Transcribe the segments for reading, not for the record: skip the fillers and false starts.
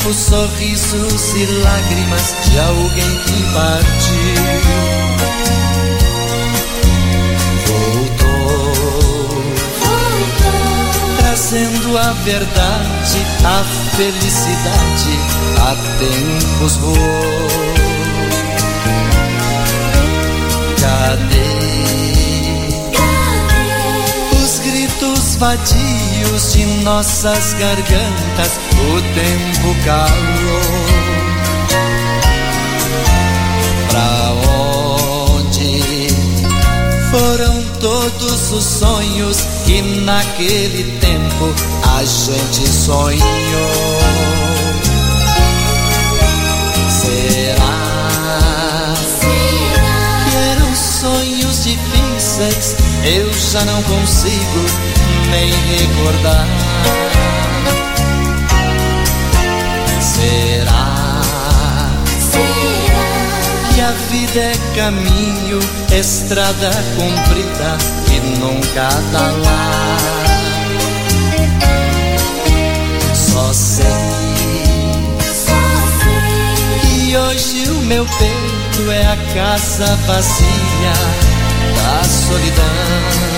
os sorrisos e lágrimas de alguém que partiu. Voltou, trazendo a verdade, a felicidade, a tempos voou. Cadê os gritos vadios de nossas gargantas? O tempo calou. Pra onde foram todos os sonhos que naquele tempo a gente sonhou? Será que eram sonhos difíceis? Eu já não consigo nem recordar. Será que a vida é caminho, estrada comprida que nunca tá lá? Só sei que hoje o meu peito é a casa vazia da solidão.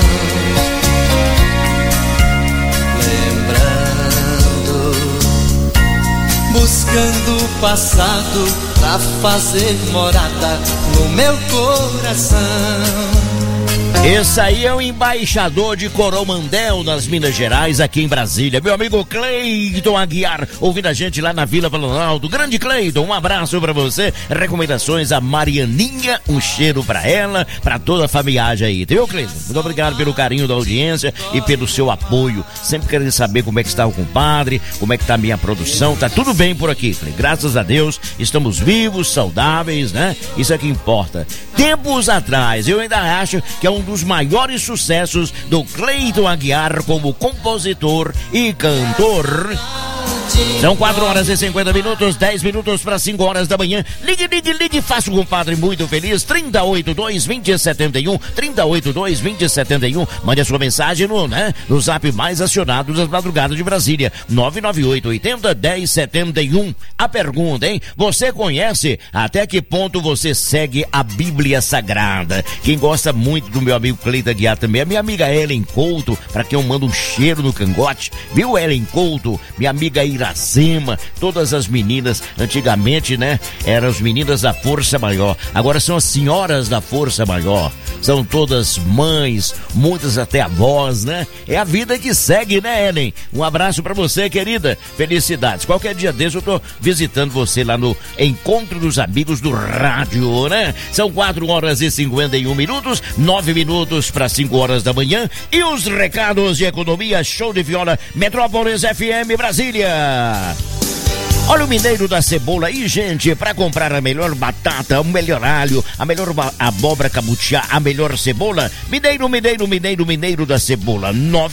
Buscando o passado pra fazer morada no meu coração. Esse aí é o embaixador de Coromandel, nas Minas Gerais, aqui em Brasília. Meu amigo Cleiton Aguiar, ouvindo a gente lá na Vila Planalto. Grande Cleiton, um abraço pra você. Recomendações a Marianinha, um cheiro pra ela, pra toda a familiagem aí. Entendeu, Cleiton? Muito obrigado pelo carinho da audiência e pelo seu apoio. Sempre querendo saber como é que está o compadre, como é que tá a minha produção. Tá tudo bem por aqui, Cleiton. Graças a Deus, estamos vivos, saudáveis, né? Isso é que importa. Tempos atrás, eu ainda acho que é um dos maiores sucessos do Cleiton Aguiar como compositor e cantor. São 4h50, 10 minutos para 5 horas da manhã. Ligue, faça o compadre muito feliz. 3082-2071, 3082-2071. Mande a sua mensagem no zap mais acionado das madrugadas de Brasília, 998-80-1071. A pergunta, hein? Você conhece até que ponto você segue a Bíblia Sagrada? Quem gosta muito do meu amigo Cleiton Aguiar também, a minha amiga Ellen Couto, para quem eu mando um cheiro no cangote, viu, Ellen Couto? Minha amiga Iracema, todas as meninas, antigamente, né, eram as meninas da Força Maior, agora são as senhoras da Força Maior, são todas mães, muitas até avós, né? É a vida que segue, né, Ellen? Um abraço pra você, querida, felicidades. Qualquer dia desse eu tô visitando você lá no Encontro dos Amigos do Rádio, né? São 4h51, 9 minutos para 5 horas da manhã, e os recados de economia, show de viola, Metrópolis FM Brasília. Olha o Mineiro da Cebola aí, gente, para comprar a melhor batata, o melhor alho, a melhor abóbora cabutiá, a melhor cebola. Mineiro da Cebola,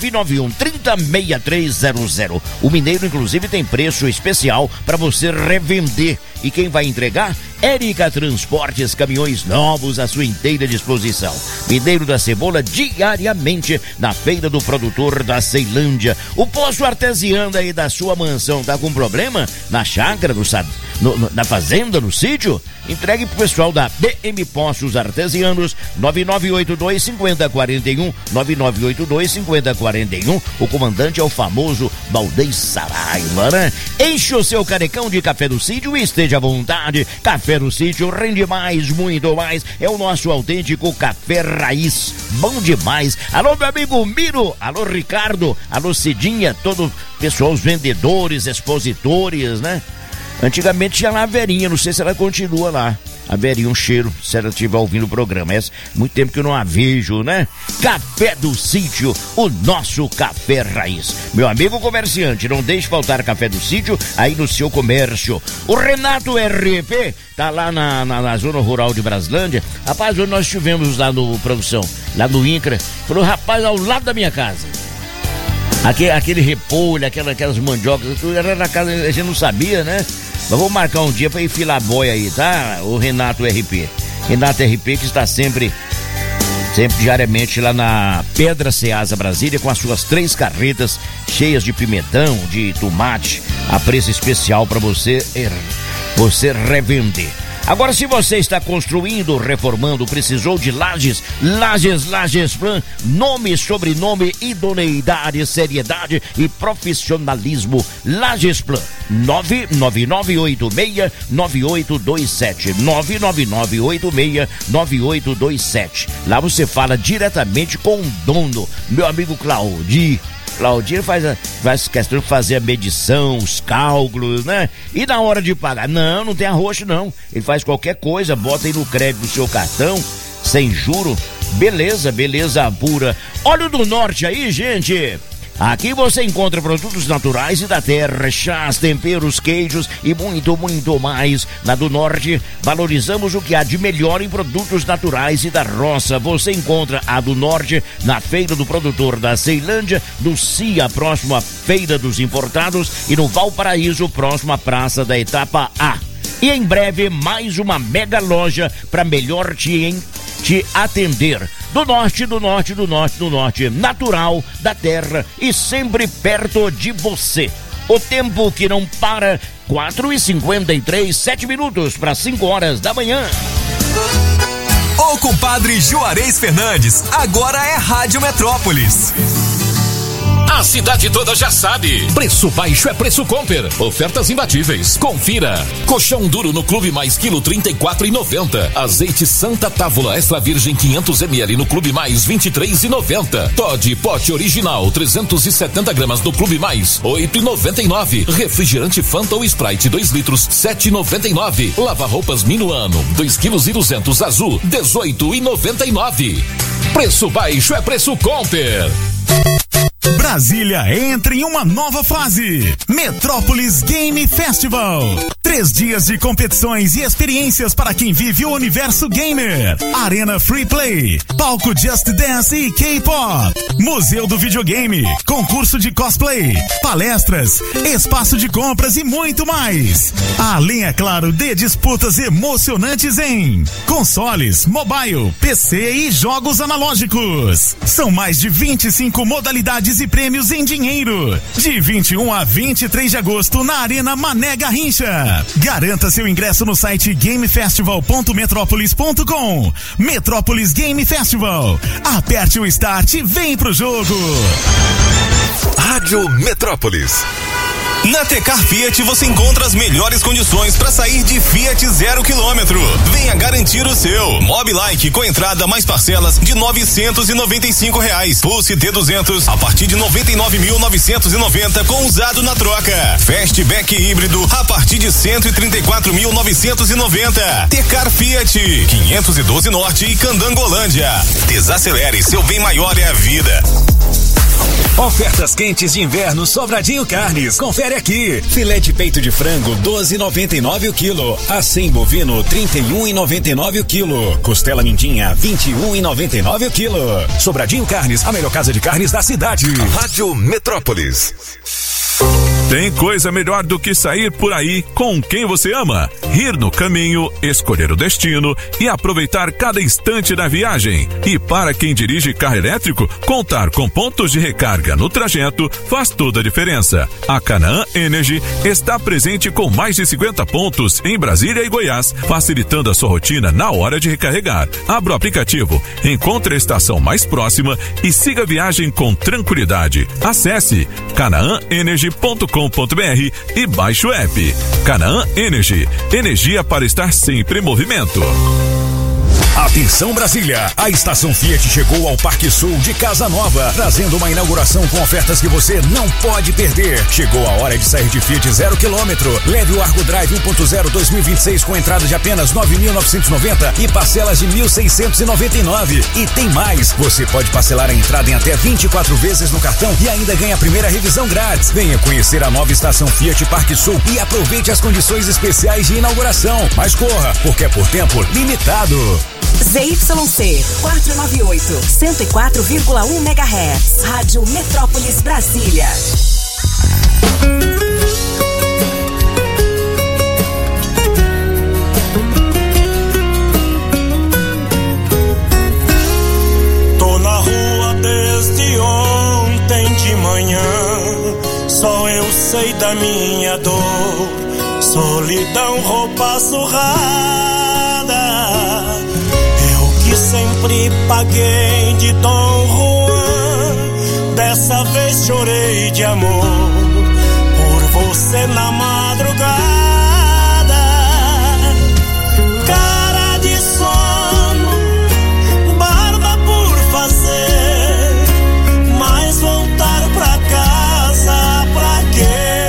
991-306300. O Mineiro, inclusive, tem preço especial para você revender. E quem vai entregar? Érica Transportes, caminhões novos à sua inteira disposição. Mineiro da Cebola, diariamente na Feira do Produtor da Ceilândia. O poço artesiano aí da sua mansão tá com problema? Na chácara, na fazenda, no sítio? Entregue pro pessoal da BM Poços Artesianos, 9982-5041, 9982-5041. O comandante é o famoso Valdez Saraiva, né? Enche o seu canecão de café do sítio e esteja à vontade. Café do sítio rende mais, muito mais. É o nosso autêntico café raiz. Bom demais. Alô, meu amigo Miro. Alô, Ricardo. Alô, Cidinha. Todo pessoal, os vendedores, expositores, né? Antigamente tinha lá a Verinha, não sei se ela continua lá. A Verinha, um cheiro, se ela estiver ouvindo o programa. É muito tempo que eu não a vejo, né? Café do Sítio, o nosso café raiz. Meu amigo comerciante, não deixe faltar café do sítio aí no seu comércio. O Renato RP tá lá na zona rural de Braslândia. Rapaz, hoje nós estivemos lá no produção, lá no INCRA. Falou, rapaz, ao lado da minha casa. Aquele repolho, aquelas mandiocas, tudo era na casa, a gente não sabia, né? Mas vou marcar um dia pra enfilar a boia aí, tá? O Renato RP. Renato RP que está sempre sempre diariamente lá na Pedra Ceasa Brasília, com as suas 3 carretas cheias de pimentão, de tomate, a preço especial para você revender. Agora, se você está construindo, reformando, precisou de lajes Plan, nome, sobrenome, idoneidade, seriedade e profissionalismo. Lajes Plan, 99986-9827, 99986-9827. Lá você fala diretamente com o dono, meu amigo Claudio. Claudinho faz questão de fazer a medição, os cálculos, né? E na hora de pagar? Não tem arroxo não. Ele faz qualquer coisa, bota aí no crédito do seu cartão, sem juro. Beleza pura. Óleo do Norte aí, gente. Aqui você encontra produtos naturais e da terra, chás, temperos, queijos e muito mais. Na do Norte, valorizamos o que há de melhor em produtos naturais e da roça. Você encontra a do Norte na Feira do Produtor da Ceilândia, no CIA, próximo à Feira dos Importados, e no Valparaíso, próximo à Praça da Etapa A. E em breve, mais uma mega loja para melhor te atender. Do norte, natural, da terra e sempre perto de você. O tempo que não para, 4h53, 7 minutos para 5 horas da manhã. O compadre Juarez Fernandes, agora é Rádio Metrópolis. A cidade toda já sabe. Preço baixo é preço Comper. Ofertas imbatíveis. Confira. Colchão duro no Clube Mais, quilo 34,90. Azeite Santa Távola Extra Virgem 500 ml no Clube Mais, 23,90. Toddy Pote Original 370 gramas no Clube Mais, 8,99. Refrigerante Fanta ou Sprite 2 litros, 7,99. Lava roupas Minuano 2,2 kg azul, 18,99. Preço baixo é preço Comper. Brasília entra em uma nova fase. Metrópolis Game Festival. 3 dias de competições e experiências para quem vive o universo gamer. Arena Free Play, palco Just Dance e K-Pop, Museu do Videogame, concurso de cosplay, palestras, espaço de compras e muito mais. Além, é claro, de disputas emocionantes em consoles, mobile, PC e jogos analógicos. São mais de 25 modalidades e prêmios em dinheiro. De 21 a 23 de agosto na Arena Mané Garrincha. Garanta seu ingresso no site gamefestival.metropolis.com. Metrópolis Game Festival. Aperte o start e vem pro jogo. Rádio Metrópolis. Na Tecar Fiat você encontra as melhores condições para sair de Fiat 0 km. Venha garantir o seu. Mobilike com entrada mais parcelas de R$995. Pulse T200 a partir de 99.990 com usado na troca. Fastback híbrido a partir de 134.990. Tecar Fiat 512 Norte e Candangolândia. Desacelere, seu bem maior é a vida. Ofertas quentes de inverno Sobradinho Carnes. Confere aqui. Filé de peito de frango 12,99 o quilo. Acém bovino 31,99 o quilo. Costela mindinha 21,99 o quilo. Sobradinho Carnes, a melhor casa de carnes da cidade. Rádio Metrópolis. Tem coisa melhor do que sair por aí com quem você ama. Rir no caminho, escolher o destino e aproveitar cada instante da viagem. E para quem dirige carro elétrico, contar com pontos de recarga no trajeto faz toda a diferença. A Canaã Energy está presente com mais de 50 pontos em Brasília e Goiás, facilitando a sua rotina na hora de recarregar. Abra o aplicativo, encontre a estação mais próxima e siga a viagem com tranquilidade. Acesse canaãenergy.com.br e baixe o app. Canaã Energy, energia para estar sempre em movimento. Atenção Brasília, a estação Fiat chegou ao Parque Sul de Casa Nova, trazendo uma inauguração com ofertas que você não pode perder. Chegou a hora de sair de Fiat 0 km. Leve o Argo Drive 1.0 2026 com entrada de apenas 9.990 e parcelas de 1.699. E tem mais, você pode parcelar a entrada em até 24 vezes no cartão e ainda ganha a primeira revisão grátis. Venha conhecer a nova estação Fiat Parque Sul e aproveite as condições especiais de inauguração. Mas corra, porque é por tempo limitado. ZYC 498, 104,1 MHz. Rádio Metrópolis Brasília. sei da minha dor, solidão, roupa surrada. Eu que sempre paguei de Dom Juan, dessa vez chorei de amor por você na madrugada. Cara de sono, barba por fazer, mas voltar pra casa pra quê?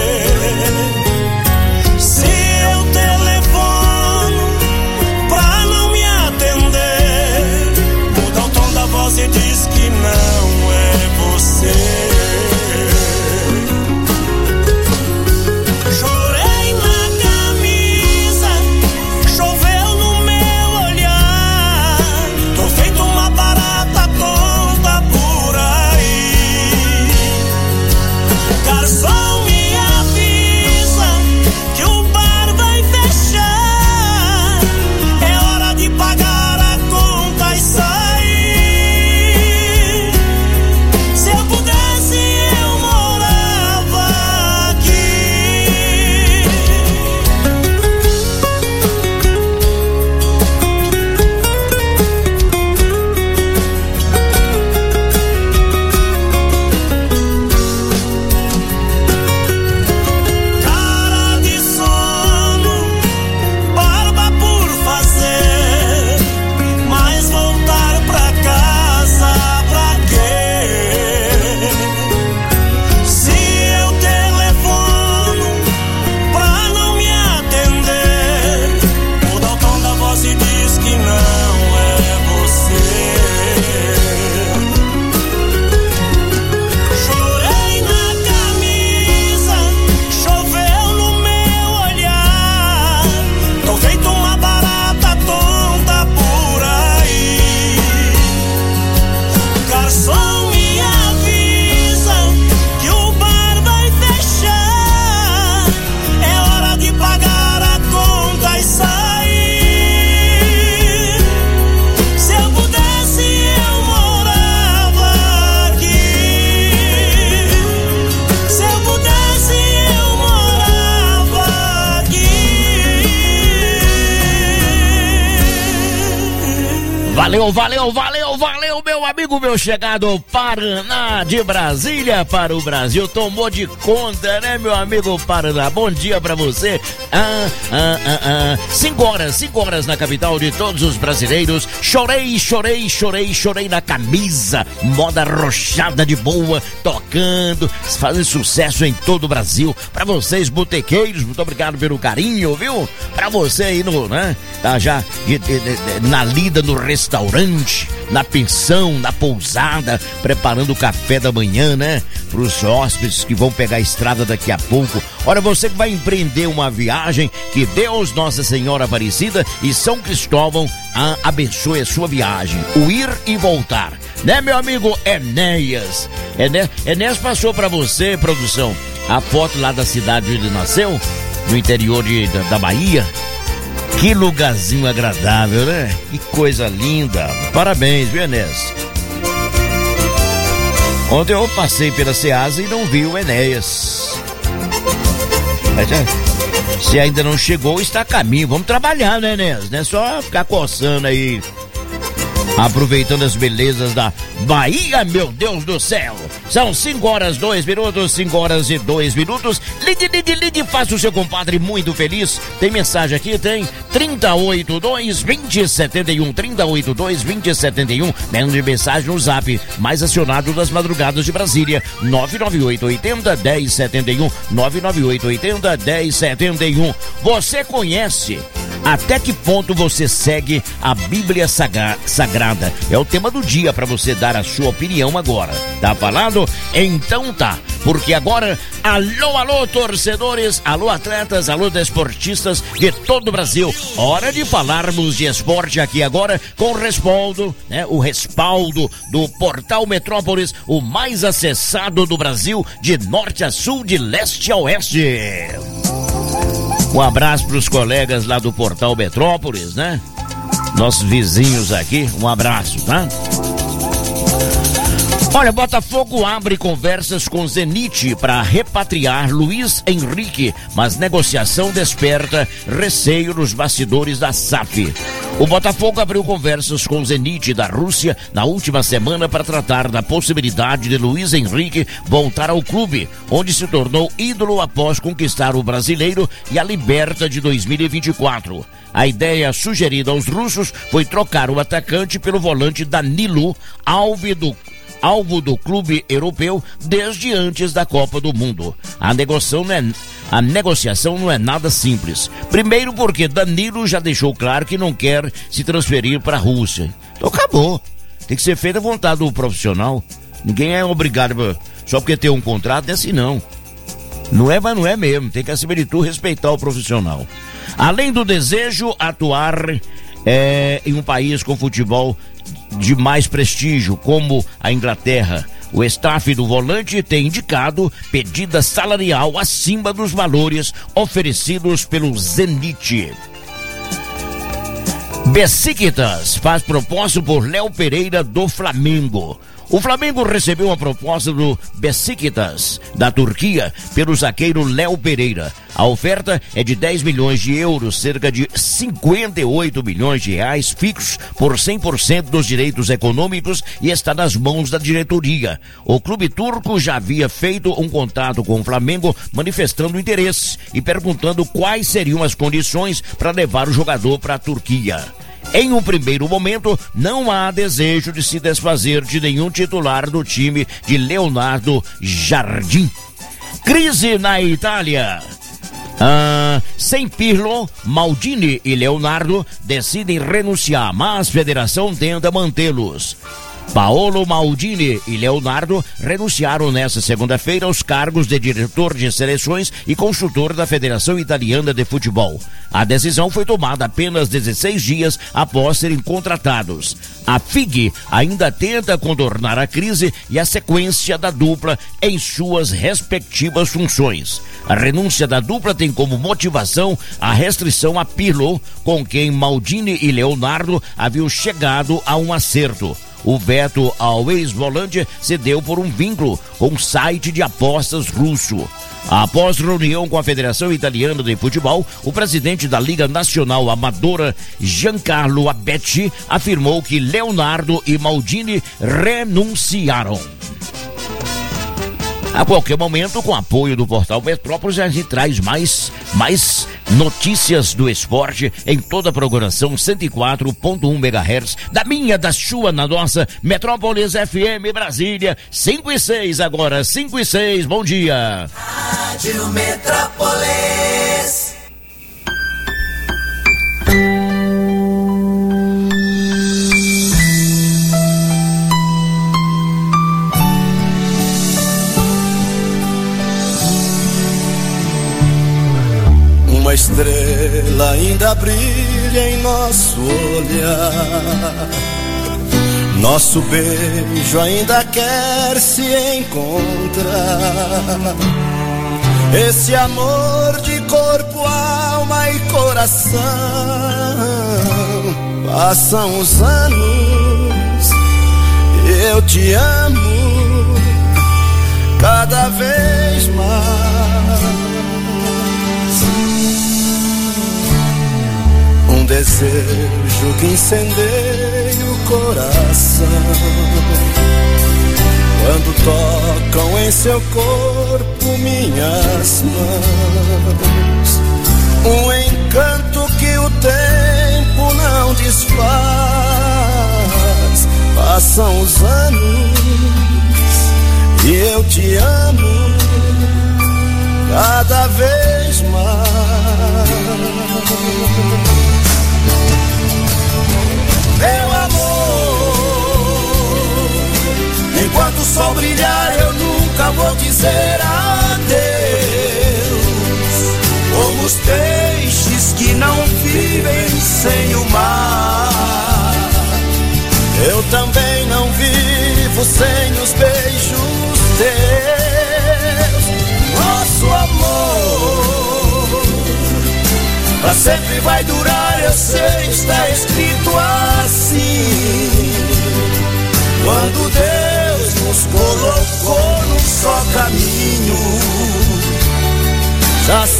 Se eu telefono pra não me atender, muda o tom da voz e diz que não é você. Valeu, meu amigo, meu chegado Paraná de Brasília para o Brasil. Tomou de conta, né, meu amigo Paraná? Bom dia pra você. 5 horas na capital de todos os brasileiros. Chorei na camisa. Moda arrochada de boa, tocando, fazendo sucesso em todo o Brasil. Pra vocês, botequeiros, muito obrigado pelo carinho, viu? Pra você aí tá já na lida no restaurante, na pensão, na pousada, preparando o café da manhã, né? Para os hóspedes que vão pegar a estrada daqui a pouco. Olha, você que vai empreender uma viagem, que Deus, Nossa Senhora Aparecida e São Cristóvão abençoe a sua viagem, o ir e voltar, né, meu amigo Enéas? Enéas passou para você, produção, a foto lá da cidade onde ele nasceu, no interior da Bahia. Que lugarzinho agradável, né? Que coisa linda. Parabéns, viu, Enéas? Ontem eu passei pela Ceasa e não vi o Enéas. Se ainda não chegou, está a caminho. Vamos trabalhar, né, Enéas? Não é só ficar coçando aí, aproveitando as belezas da Bahia, meu Deus do céu. São 5 horas 2 minutos, 5 horas e 2 minutos. Ligue, faça o seu compadre muito feliz. Tem mensagem aqui, tem 3082-2071, 3082-2071. Mande mensagem no zap, mais acionado das madrugadas de Brasília, 99880-1071, 99880-1071. Você conhece? Até que ponto você segue a Bíblia Sagrada? É o tema do dia para você dar a sua opinião agora. Tá falado? Então tá. Porque agora, alô, torcedores, alô, atletas, alô, desportistas de todo o Brasil. Hora de falarmos de esporte aqui agora com o respaldo, né? O respaldo do Portal Metrópolis, o mais acessado do Brasil, de norte a sul, de leste a oeste. Um abraço para os colegas lá do Portal Metrópolis, né? Nossos vizinhos aqui, um abraço, tá? Olha, Botafogo abre conversas com Zenit para repatriar Luiz Henrique, mas negociação desperta receio nos bastidores da SAF. O Botafogo abriu conversas com Zenit da Rússia na última semana para tratar da possibilidade de Luiz Henrique voltar ao clube, onde se tornou ídolo após conquistar o Brasileiro e a Liberta de 2024. A ideia sugerida aos russos foi trocar o atacante pelo volante Danilo, alvo do clube europeu desde antes da Copa do Mundo. A negociação não é nada simples. Primeiro porque Danilo já deixou claro que não quer se transferir para a Rússia. Então acabou. Tem que ser feita a vontade do profissional. Ninguém é obrigado só porque tem um contrato, é assim não. Não é, mas não é mesmo. Tem que, acima de tudo, respeitar o profissional. Além do desejo, atuar em um país com futebol de mais prestígio, como a Inglaterra. O staff do volante tem indicado pedida salarial acima dos valores oferecidos pelo Zenit. Besiktas faz proposta por Léo Pereira do Flamengo. O Flamengo recebeu uma proposta do Besiktas, da Turquia, pelo zagueiro Léo Pereira. A oferta é de 10 milhões de euros, cerca de 58 milhões de reais fixos por 100% dos direitos econômicos e está nas mãos da diretoria. O clube turco já havia feito um contato com o Flamengo manifestando interesse e perguntando quais seriam as condições para levar o jogador para a Turquia. Em um primeiro momento, não há desejo de se desfazer de nenhum titular do time de Leonardo Jardim. Crise na Itália. Sem Pirlo, Maldini e Leonardo decidem renunciar, mas a federação tenta mantê-los. Paolo Maldini e Leonardo renunciaram nesta segunda-feira aos cargos de diretor de seleções e consultor da Federação Italiana de Futebol. A decisão foi tomada apenas 16 dias após serem contratados. A FIG ainda tenta contornar a crise e a sequência da dupla em suas respectivas funções. A renúncia da dupla tem como motivação a restrição a Pirlo, com quem Maldini e Leonardo haviam chegado a um acerto. O veto ao ex-volante se deu por um vínculo com um site de apostas russo. Após reunião com a Federação Italiana de Futebol, o presidente da Liga Nacional Amadora, Giancarlo Abetti, afirmou que Leonardo e Maldini renunciaram. A qualquer momento, com apoio do portal Metrópolis, a gente traz mais notícias do esporte em toda a programação 104.1 MHz, da minha, da sua, na nossa Metrópolis FM Brasília, 5 e 6 agora, 5 e 6, bom dia. Rádio Metrópolis. Uma estrela ainda brilha em nosso olhar. Nosso beijo ainda quer se encontrar. Esse amor de corpo, alma e coração. Passam os anos, eu te amo cada vez mais. Um desejo que incendeia o coração quando tocam em seu corpo minhas mãos. Um encanto que o tempo não desfaz. Passam os anos e eu te amo cada vez mais. Meu amor, enquanto o sol brilhar eu nunca vou dizer adeus. Como os peixes que não vivem sem o mar, eu também não vivo sem os beijos teus. Nosso amor pra sempre vai durar, eu sei, está escrito assim. Quando Deus nos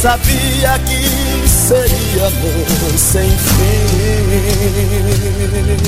sabia que seria amor sem fim.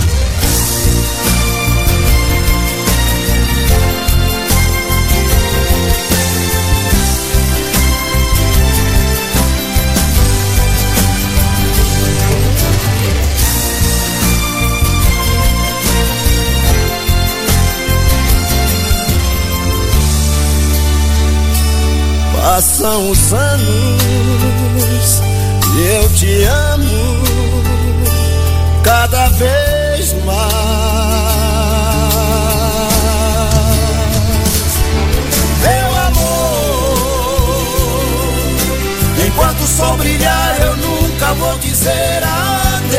Passam os anos e eu te amo cada vez mais. Meu amor, enquanto o sol brilhar eu nunca vou dizer adeus.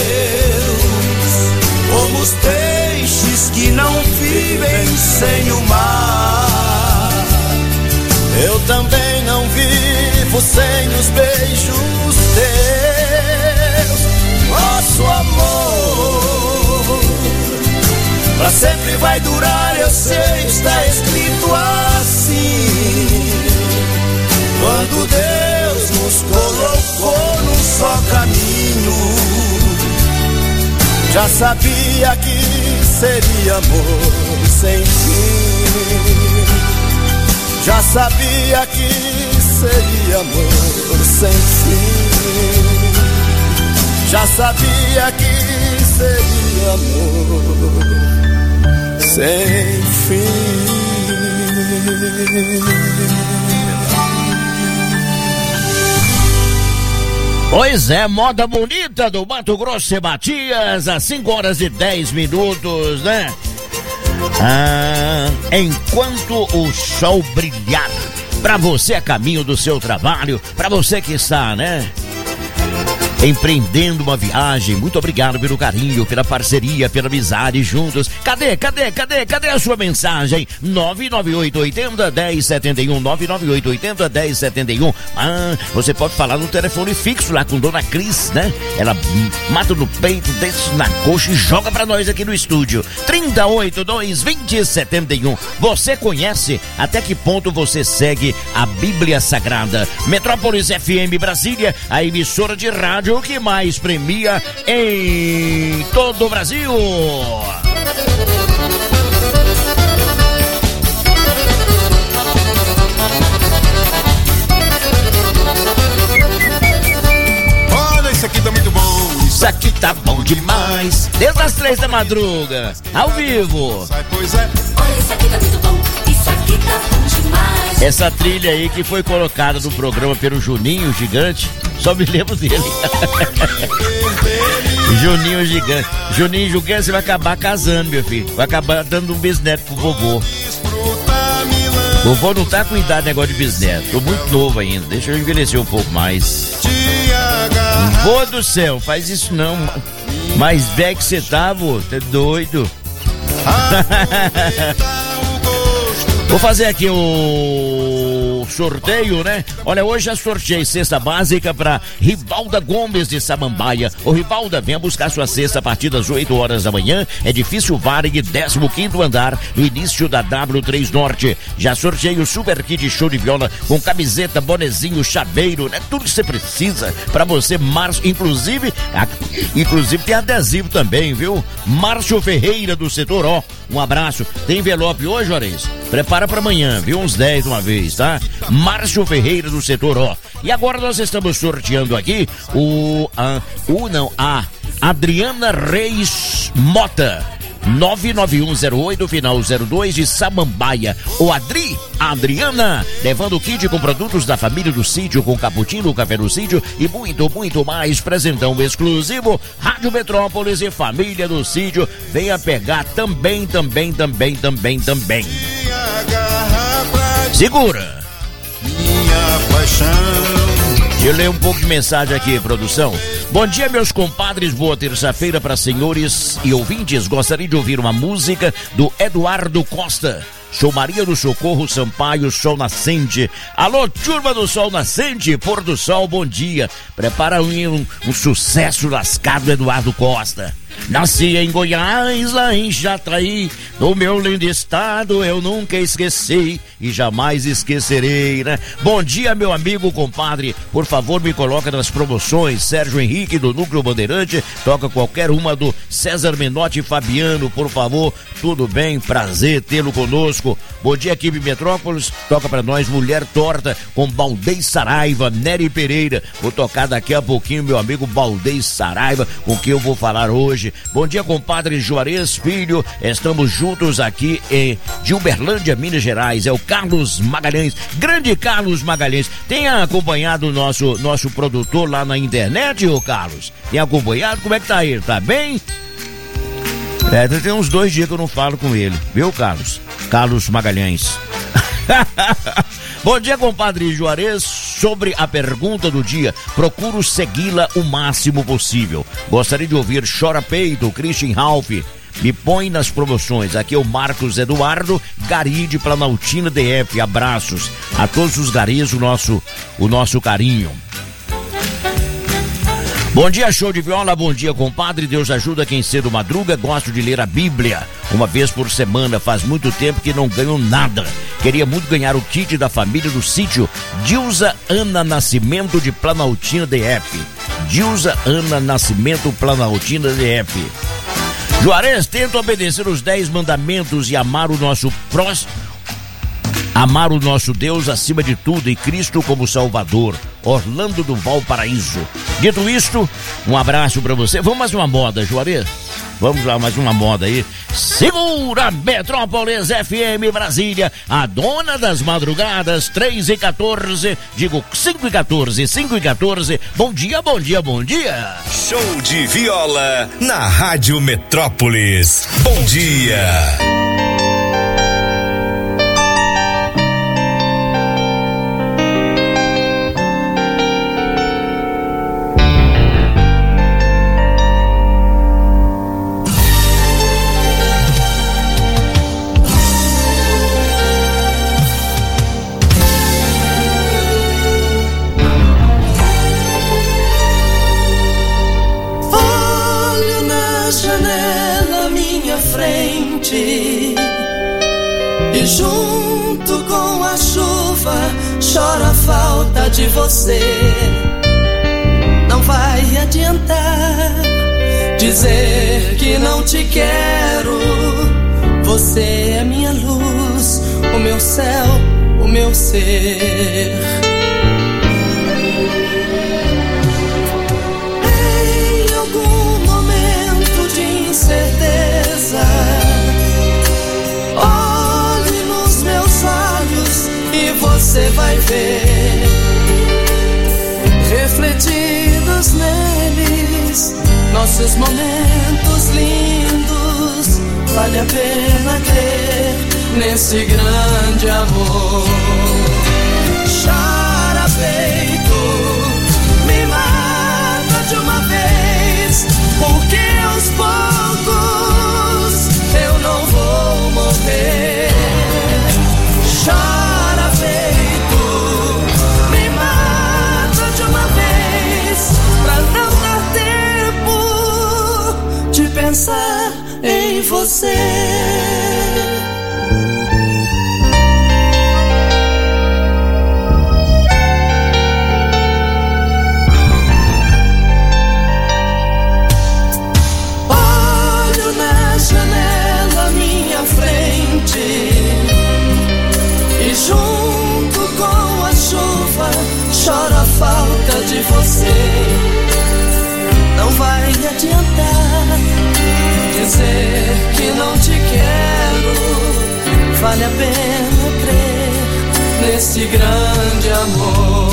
Como os peixes que não vivem sem o mar, eu também não vivo sem os beijos teus. Nosso amor pra sempre vai durar, eu sei, está escrito assim. Quando Deus nos colocou num só caminho, já sabia que seria amor sem fim. Já sabia que seria amor sem fim. Já sabia que seria amor sem fim. Pois é, moda bonita do Mato Grosso e Matias, às 5h10, né? Enquanto o sol brilhar, pra você a caminho do seu trabalho, pra você que está, né, empreendendo uma viagem, muito obrigado pelo carinho, pela parceria, pela amizade juntos. Cadê a sua mensagem? 99880-1071, 99880-1071. Você pode falar no telefone fixo lá com Dona Cris, né? Ela mata no peito, desce na coxa e joga pra nós aqui no estúdio. 3082-2071. Você conhece? Até que ponto você segue a Bíblia Sagrada? Metrópolis FM Brasília, a emissora de rádio o que mais premia em todo o Brasil. Olha, isso aqui tá muito bom. Isso aqui tá bom demais. Desde as 3 da madruga, ao vivo. Pois é. Olha, isso aqui tá muito bom. Isso aqui tá bom demais. Essa trilha aí que foi colocada no programa pelo Juninho Gigante, só me lembro dele. Juninho Gigante. Juninho Gigante, você vai acabar casando, meu filho. Vai acabar dando um bisneto pro vovô. Vovô não tá com idade de negócio de bisneto. Tô muito novo ainda. Deixa eu envelhecer um pouco mais. Vô do céu, faz isso não. Mais velho que você tá, vô. Tá doido. Vou fazer aqui o sorteio, né? Olha, hoje já sorteei cesta básica para Rivalda Gomes de Samambaia. Ô Rivalda, venha buscar sua cesta a partir das 8 horas da manhã. Edifício Varig, 15º andar, no início da W3 Norte. Já sorteei o super kit show de viola com camiseta, bonezinho, chaveiro, né? Tudo que você precisa para você, Márcio. Inclusive tem adesivo também, viu? Márcio Ferreira do Setor O. Um abraço. Tem envelope hoje, Juarez? Prepara para amanhã, viu? Uns 10 de uma vez, tá? Márcio Ferreira do Setor O. E agora nós estamos sorteando aqui a Adriana Reis Mota. 99108 final 02 de Samambaia. O Adriana, levando o kit com produtos da família do sítio, com cappuccino, café do sítio e muito, muito mais. Presentão exclusivo, Rádio Metrópolis e família do sítio. Venha pegar também. Segura. Minha paixão. Eu leio um pouco de mensagem aqui, produção. Bom dia, meus compadres, boa terça-feira para senhores e ouvintes. Gostaria de ouvir uma música do Eduardo Costa. Sou Maria do Socorro Sampaio, Sol Nascente. Alô, turma do Sol Nascente, pôr do sol, bom dia. Prepara um sucesso lascado, Eduardo Costa. Nasci em Goiás, lá em Jataí, no meu lindo estado eu nunca esqueci e jamais esquecerei, né? Bom dia, meu amigo compadre, por favor me coloca nas promoções. Sérgio Henrique do Núcleo Bandeirante, toca qualquer uma do César Menotti e Fabiano, por favor. Tudo bem, prazer tê-lo conosco. Bom dia, equipe Metrópolis, toca pra nós Mulher Torta com Baldez Saraiva, Nery Pereira. Vou tocar daqui a pouquinho meu amigo Baldez Saraiva, com quem eu vou falar hoje. Bom dia, compadre Juarez Filho, estamos juntos aqui de Uberlândia, Minas Gerais. É o Carlos Magalhães, grande Carlos Magalhães. Tem acompanhado o nosso produtor lá na internet, ô Carlos? Tem acompanhado? Como é que tá ele? Tá bem? Tem uns 2 dias que eu não falo com ele, viu, Carlos? Carlos Magalhães. Bom dia, compadre Juarez. Sobre a pergunta do dia, procuro segui-la o máximo possível. Gostaria de ouvir Chora Peito, Christian Ralph. Me põe nas promoções. Aqui é o Marcos Eduardo, Gari de Planaltina DF. Abraços a todos os garis, o nosso carinho. Bom dia, show de viola, bom dia, compadre, Deus ajuda quem cedo madruga, gosto de ler a Bíblia uma vez por semana, faz muito tempo que não ganho nada, queria muito ganhar o kit da família do sítio Dilza Ana Nascimento de Planaltina DF, Dilza Ana Nascimento Planaltina DF. Juarez, tenta obedecer os 10 mandamentos e amar o nosso próximo, amar o nosso Deus acima de tudo e Cristo como Salvador. Orlando do Valparaíso. Dito isto, um abraço pra você. Vamos mais uma moda, Juarez? Vamos lá, mais uma moda aí. Segura Metrópolis FM Brasília, a dona das madrugadas, 3h14, digo 5h14, 5h14. Bom dia, bom dia, bom dia. Show de viola na Rádio Metrópolis. Bom dia. E junto com a chuva chora a falta de você. Não vai adiantar dizer que não te quero. Você é minha luz, o meu céu, o meu ser. Em algum momento de incerteza, olhe nos meus olhos e você vai ver, refletidos neles, nossos momentos lindos. Vale a pena crer nesse grande amor. Chora peito, me mata de uma vez, porque aos poucos eu não vou morrer. Chora peito, me mata de uma vez, pra não dar tempo de pensar em você. Olho na janela à minha frente e junto com a chuva choro a falta de você. Não vai adiantar dizer que não te quero. Vale a pena crer nesse grande amor.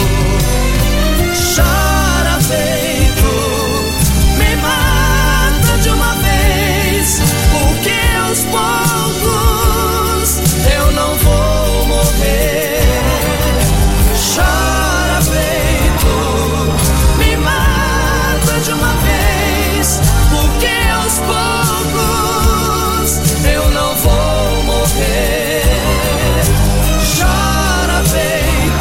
Chora peito, me mata de uma vez, porque aos poucos eu não vou morrer. Chora peito, me mata de uma vez, porque aos poucos eu não vou morrer. Chora peito,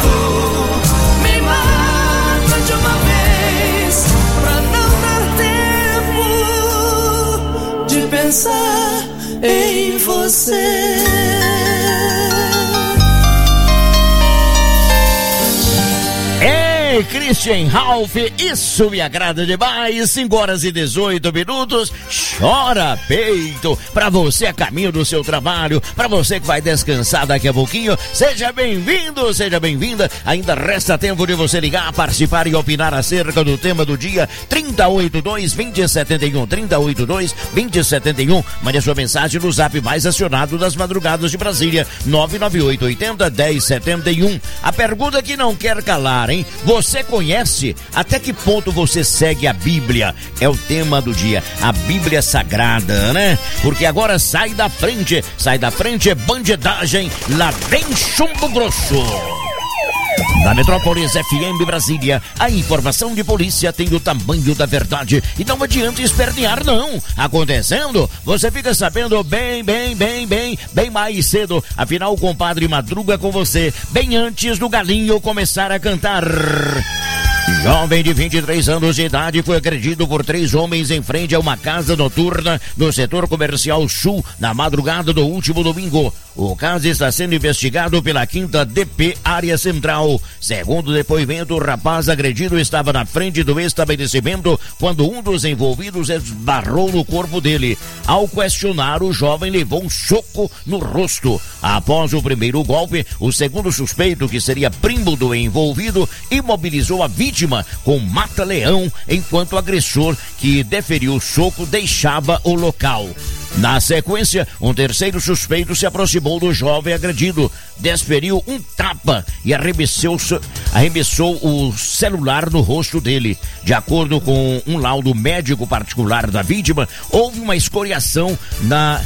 Ei, Christian Ralph, isso me agrada demais. 5h18. Chora peito. Pra você a caminho do seu trabalho, pra você que vai descansar daqui a pouquinho, seja bem-vindo, seja bem-vinda. Ainda resta tempo de você ligar, participar e opinar acerca do tema do dia. 3082-2071, 3082-2071. Mande a sua mensagem no zap mais acionado das madrugadas de Brasília, 99880-1071. A pergunta que não quer calar, hein? Você conhece? Até que ponto você segue a Bíblia? É o tema do dia, a Bíblia Sagrada, né? Porque agora sai da frente bandidagem, lá vem chumbo grosso. Na Metrópolis FM Brasília, a informação de polícia tem o tamanho da verdade e não adianta espernear não. Acontecendo, você fica sabendo bem mais cedo. Afinal, o compadre madruga com você bem antes do galinho começar a cantar. Jovem de 23 anos de idade foi agredido por 3 homens em frente a uma casa noturna no setor comercial sul na madrugada do último domingo. O caso está sendo investigado pela 5ª DP Área Central. Segundo o depoimento, o rapaz agredido estava na frente do estabelecimento quando um dos envolvidos esbarrou no corpo dele. Ao questionar, o jovem levou um soco no rosto. Após o primeiro golpe, o segundo suspeito, que seria primo do envolvido, imobilizou a vítima com mata-leão, enquanto o agressor que deferiu o soco deixava o local. Na sequência, um terceiro suspeito se aproximou do jovem agredido, desferiu um tapa e arremessou o celular no rosto dele. De acordo com um laudo médico particular da vítima, houve uma escoriação na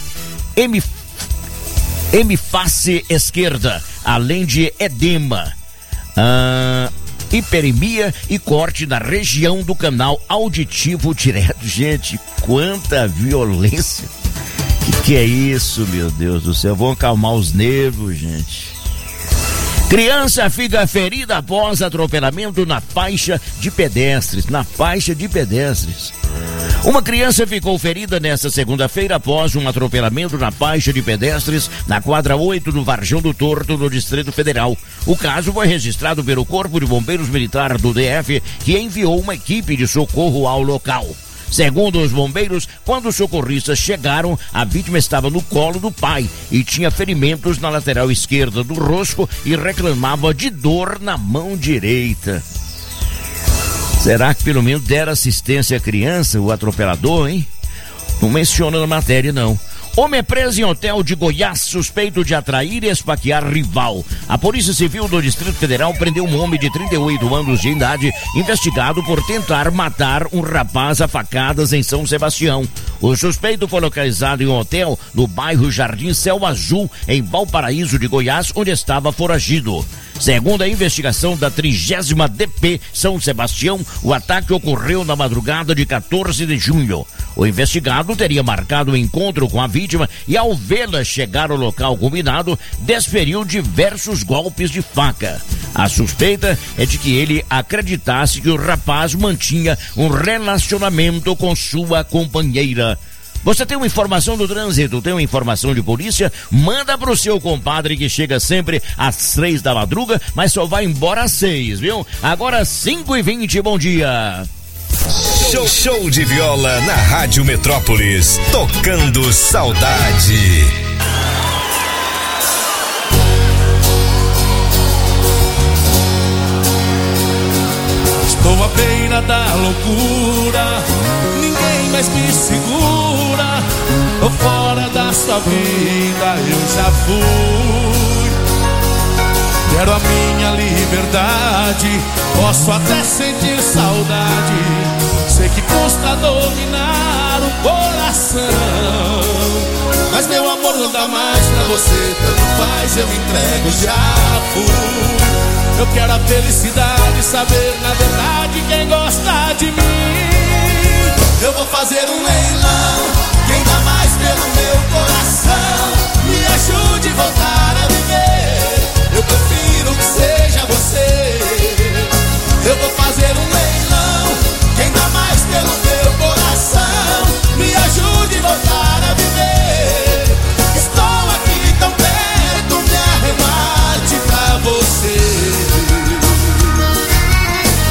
hemiface esquerda, além de edema, hiperemia e corte na região do canal auditivo direto. Gente, quanta violência! Que é isso, meu Deus do céu? Vão acalmar os nervos, gente. Criança fica ferida após atropelamento na faixa de pedestres. Uma criança ficou ferida nesta segunda-feira após um atropelamento na faixa de pedestres na quadra 8 do Varjão do Torto, no Distrito Federal. O caso foi registrado pelo Corpo de Bombeiros Militar do DF, que enviou uma equipe de socorro ao local. Segundo os bombeiros, quando os socorristas chegaram, a vítima estava no colo do pai e tinha ferimentos na lateral esquerda do rosto e reclamava de dor na mão direita. Será que pelo menos deram assistência à criança, o atropelador, hein? Não menciona na matéria, não. Homem é preso em hotel de Goiás, suspeito de atrair e esfaquear rival. A Polícia Civil do Distrito Federal prendeu um homem de 38 anos de idade, investigado por tentar matar um rapaz a facadas em São Sebastião. O suspeito foi localizado em um hotel no bairro Jardim Céu Azul, em Valparaíso de Goiás, onde estava foragido. Segundo a investigação da 30ª DP São Sebastião, o ataque ocorreu na madrugada de 14 de junho. O investigado teria marcado um encontro com a vítima e, ao vê-la chegar ao local combinado, desferiu diversos golpes de faca. A suspeita é de que ele acreditasse que o rapaz mantinha um relacionamento com sua companheira. Você tem uma informação do trânsito, tem uma informação de polícia? Manda pro seu compadre, que chega sempre às 3 da madruga, mas só vai embora às 6, viu? Agora 5h20, bom dia. Show de viola na Rádio Metrópolis, tocando saudade. Estou à beira da loucura, ninguém mais me segura. Tô fora da sua vida, eu já fui. Quero a minha liberdade, posso até sentir saudade. Sei que custa dominar o coração, mas meu amor não dá mais pra você. Tanto faz, eu me entrego, já fui. Eu quero a felicidade, saber na verdade quem gosta de mim. Eu vou fazer um leilão, quem dá mais pelo meu coração. Me ajude a voltar a viver, eu prefiro que seja você. Eu vou fazer um leilão, quem dá mais pelo meu coração. Me ajude a voltar a viver. Estou aqui tão perto, me arremate pra você.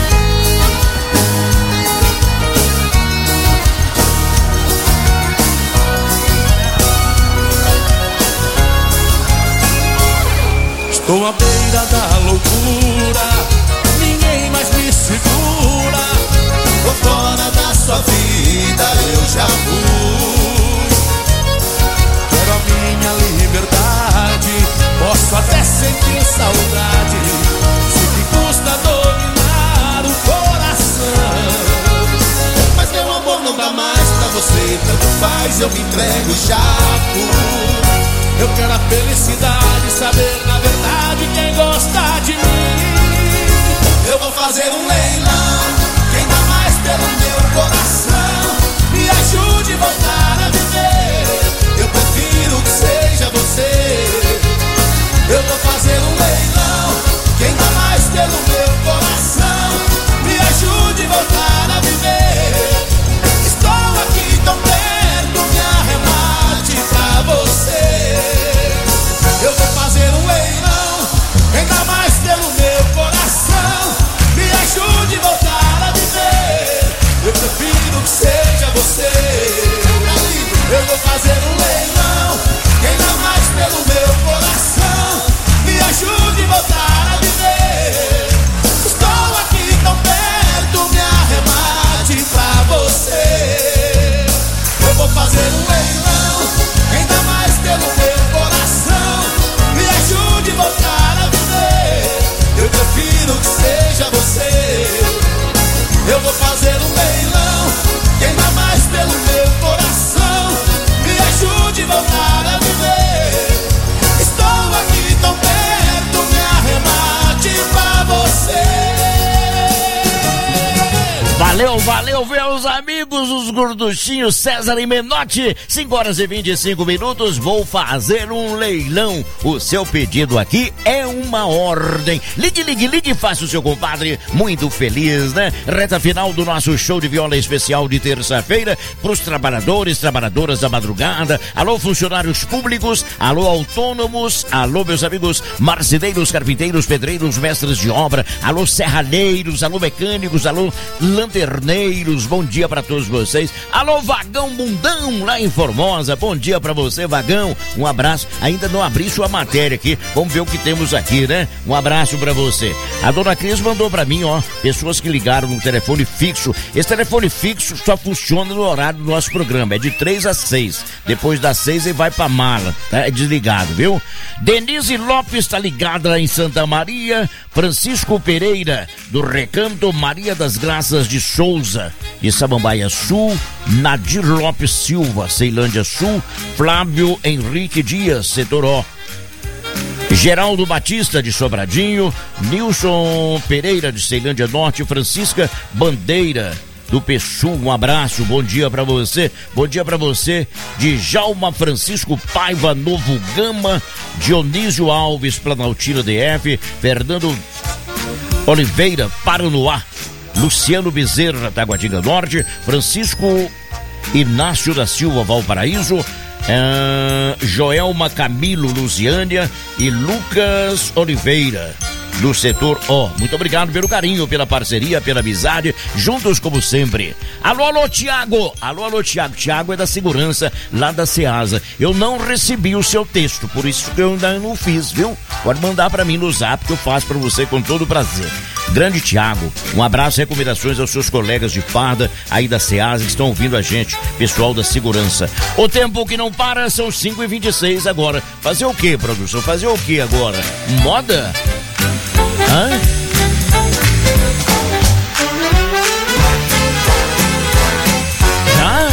Tô à beira da loucura, ninguém mais me segura. Tô fora da sua vida, eu já fui. Quero a minha liberdade, posso até sentir saudade. Sei que custa dominar o coração, mas meu amor não dá mais pra você. Tanto faz, eu me entrego e já fui. Eu quero a felicidade, saber na verdade quem gosta de mim. Eu vou fazer um leilão, quem dá mais pelo meu coração. Me ajude a voltar a viver, eu prefiro que seja você. Eu vou fazer um leilão, quem dá mais pelo meu coração. Me ajude a voltar a viver. Estou aqui tão perto, me arremate pra você. Eu vou fazer um leilão, quem dá mais pelo meu coração. Me ajude a voltar a viver, eu prefiro que seja você. Eu vou fazer um leilão, quem dá mais pelo meu coração. Me ajude a voltar a viver. Estou aqui tão perto, me arremate pra você. Eu vou fazer um leilão, quem dá mais pelo meu coração. Me ajude a voltar a viver, eu prefiro que seja você. Eu vou fazer um leilão, quem dá mais pelo meu coração. Me ajude a voltar a viver. Estou aqui tão perto, me arremate pra você. Valeu, meus amigos, os gorduchinhos César e Menotti. 5h25. Vou fazer um leilão. O seu pedido aqui é uma ordem. Ligue, faça o seu compadre muito feliz, né? Reta final do nosso show de viola especial de terça-feira. Pros trabalhadores, trabalhadoras da madrugada. Alô, funcionários públicos. Alô, autônomos. Alô, meus amigos marceneiros, carpinteiros, pedreiros, mestres de obra. Alô, serralheiros. Alô, mecânicos. Alô, lanterneiros, bom dia pra todos vocês. Alô, Vagão Bundão, lá em Formosa, bom dia pra você, Vagão. Um abraço, ainda não abri sua matéria aqui, vamos ver o que temos aqui, né? Um abraço pra você. A dona Cris mandou pra mim, ó, pessoas que ligaram no telefone fixo. Esse telefone fixo só funciona no horário do nosso programa, é de 3 às 6. Depois das 6 ele vai pra mala, tá? É desligado, viu? Denise Lopes tá ligada lá em Santa Maria. Francisco Pereira, do Recanto Maria das Graças de Souza, de Samambaia Sul. Nadir Lopes Silva, Ceilândia Sul. Flávio Henrique Dias, Setoró. Geraldo Batista, de Sobradinho. Nilson Pereira, de Ceilândia Norte. Francisca Bandeira, do Pessul, um abraço, bom dia pra você. Bom dia pra você, de Jalma Francisco Paiva, Novo Gama. Dionísio Alves, Planaltina DF. Fernando Oliveira, Paranoá. Luciano Bezerra, Taguatinga Norte. Francisco Inácio da Silva, Valparaíso. Joelma Camilo, Lusiânia. E Lucas Oliveira, do setor O. Muito obrigado pelo carinho, pela parceria, pela amizade, juntos como sempre. Alô, Tiago. Alô, Tiago. Tiago é da segurança lá da Ceasa. Eu não recebi o seu texto, por isso que eu ainda não fiz, viu? Pode mandar pra mim no zap que eu faço pra você com todo prazer. Grande Tiago, um abraço e recomendações aos seus colegas de farda aí da Ceasa que estão ouvindo a gente, pessoal da segurança. O tempo que não para, são 5h26 agora. Fazer o que, produção? Fazer o que agora? Moda? Hã? Já?